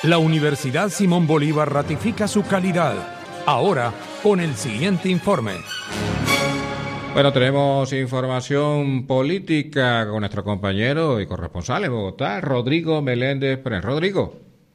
La Universidad Simón Bolívar ratifica su calidad. Ahora, con el siguiente informe. Bueno, tenemos información política con nuestro compañero y corresponsal en Bogotá, Rodrigo Meléndez Pérez. Rodrigo.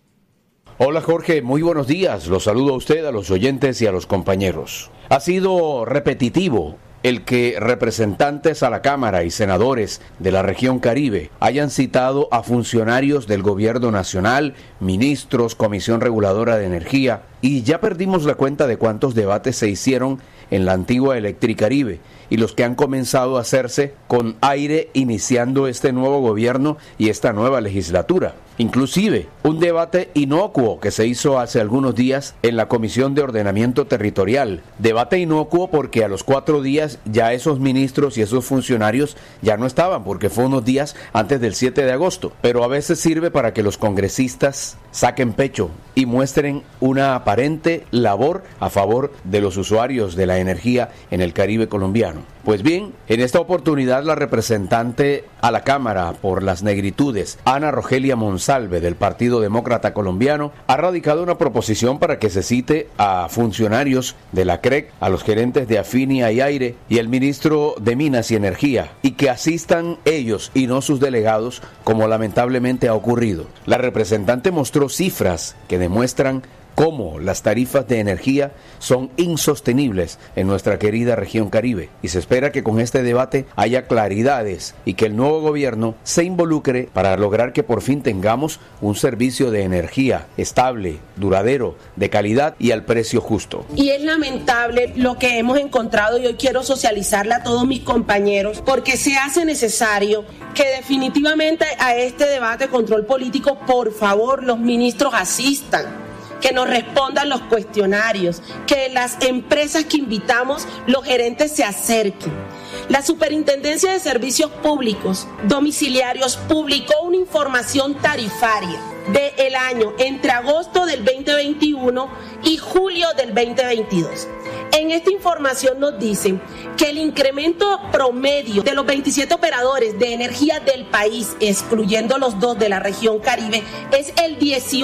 Hola Jorge, muy buenos días. Los saludo a usted, a los oyentes y a los compañeros. Ha sido repetitivo el que representantes a la Cámara y senadores de la región Caribe hayan citado a funcionarios del gobierno nacional, ministros, Comisión Reguladora de Energía, y ya perdimos la cuenta de cuántos debates se hicieron en la antigua Electricaribe y los que han comenzado a hacerse con aire iniciando este nuevo gobierno y esta nueva legislatura. Inclusive, un debate inocuo que se hizo hace algunos días en la Comisión de Ordenamiento Territorial. Debate inocuo porque a los 4 días ya esos ministros y esos funcionarios ya no estaban, porque fue unos días antes del 7 de agosto. Pero a veces sirve para que los congresistas saquen pecho y muestren una aparente labor a favor de los usuarios de la energía en el Caribe colombiano. Pues bien, en esta oportunidad la representante a la Cámara por las Negritudes, Ana Rogelia Monsalve del Partido Demócrata Colombiano, ha radicado una proposición para que se cite a funcionarios de la CREC, a los gerentes de Afinia y Aire y el ministro de Minas y Energía, y que asistan ellos y no sus delegados, como lamentablemente ha ocurrido. La representante mostró cifras que demuestran cómo las tarifas de energía son insostenibles en nuestra querida región Caribe, y se espera que con este debate haya claridades y que el nuevo gobierno se involucre para lograr que por fin tengamos un servicio de energía estable, duradero, de calidad y al precio justo. Y es lamentable lo que hemos encontrado, y hoy quiero socializarle a todos mis compañeros, porque se hace necesario que definitivamente a este debate de control político, por favor, los ministros asistan, que nos respondan los cuestionarios, que las empresas que invitamos, los gerentes se acerquen. La Superintendencia de Servicios Públicos Domiciliarios publicó una información tarifaria del año entre agosto del 2021 y julio del 2022. En esta información nos dicen que el incremento promedio de los 27 operadores de energía del país, excluyendo los 2 de la región Caribe, es el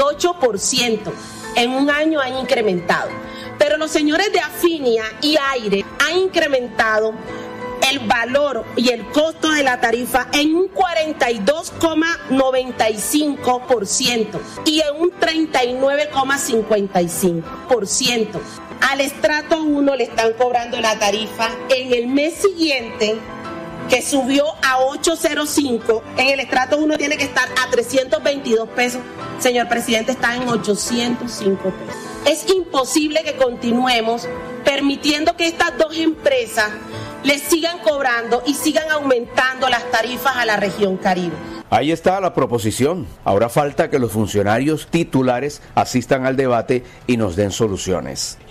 18%. En un año han incrementado. Pero los señores de Afinia y Aire han incrementado el valor y el costo de la tarifa en un 42,95% y en un 39,55%. Al estrato 1 le están cobrando la tarifa en el mes siguiente, que subió a 805, en el estrato 1 tiene que estar a 322 pesos. Señor presidente, está en 805 pesos. Es imposible que continuemos permitiendo que estas dos empresas les sigan cobrando y sigan aumentando las tarifas a la región Caribe. Ahí está la proposición. Ahora falta que los funcionarios titulares asistan al debate y nos den soluciones.